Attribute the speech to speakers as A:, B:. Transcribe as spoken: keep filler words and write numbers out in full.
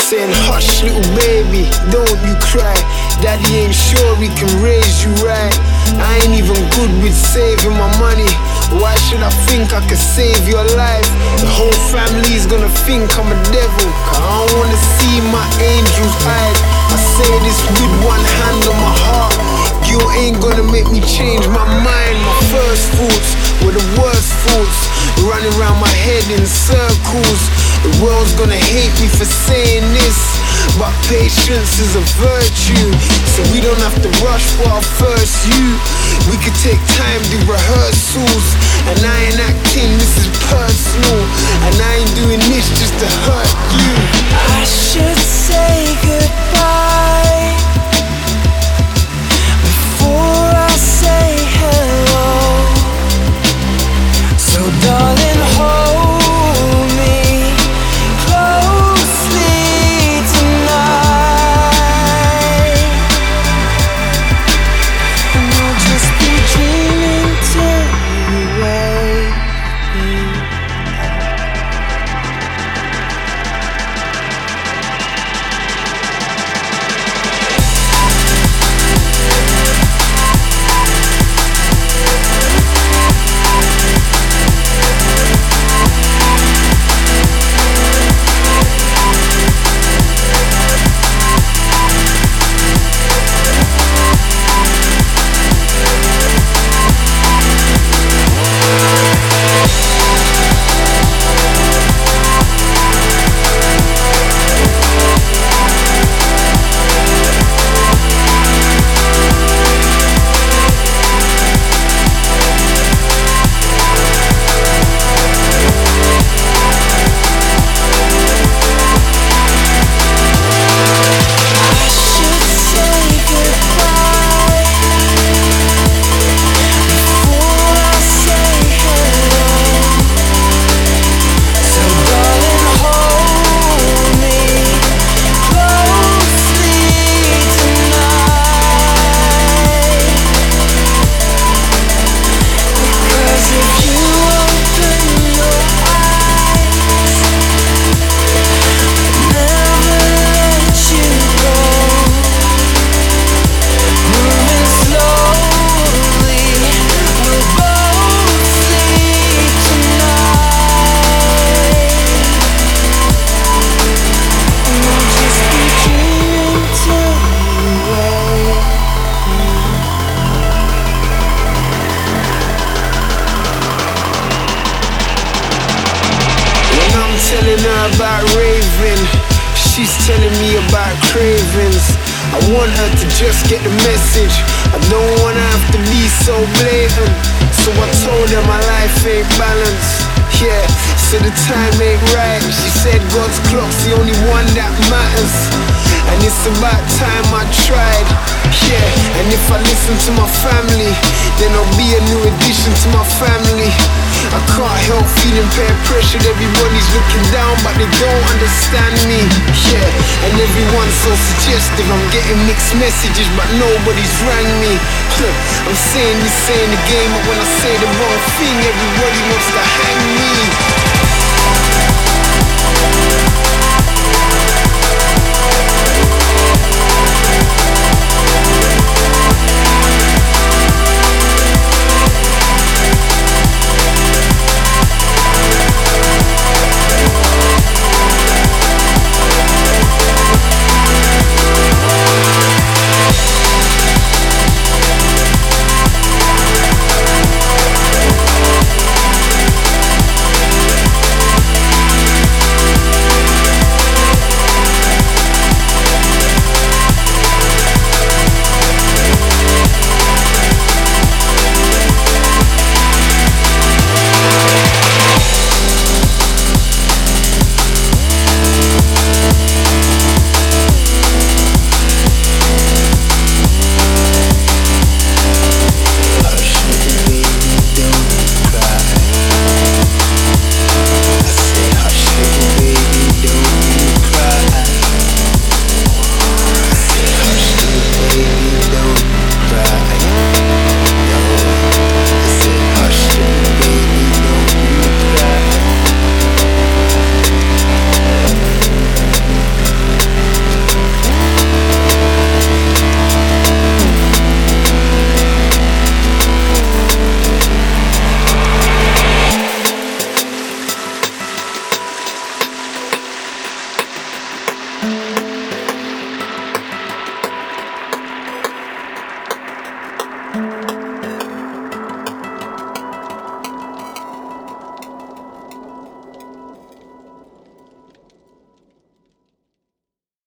A: saying, hush little baby, don't you cry. Daddy ain't sure he can raise you right. I ain't even good with saving my money. Why should I think I could save your life? The whole family's gonna think I'm a devil, cause I don't wanna see my angels hide. I say this with one hand on my heart. You ain't gonna make me change my mind. My first thoughts were the worst thoughts, running around my head in circles. The world's gonna hate me for saying this, but patience is a virtue, so we don't have to rush for our first you. We could take time to rehearsals, and I ain't acting, this is personal, and I ain't doing this just to hurt you.
B: I should say goodbye before I say hello. So darling, hold me closely tonight, and I'll just be dreaming till you wake me.
A: Telling her about raving, she's telling me about cravings. I want her to just get the message, I don't wanna have to be so blatant. So I told her my life ain't balanced, yeah, so the time ain't right. She said God's clock's the only one that matters, and it's about time I tried, yeah. And if I listen to my family, then I'll be a new addition to my family. I can't help feeling peer pressured. Everybody's looking down, but they don't understand me, yeah. And everyone's so suggestive. I'm getting mixed messages, but nobody's rang me. I'm saying this ain't a game, but when I say the wrong thing, everybody wants to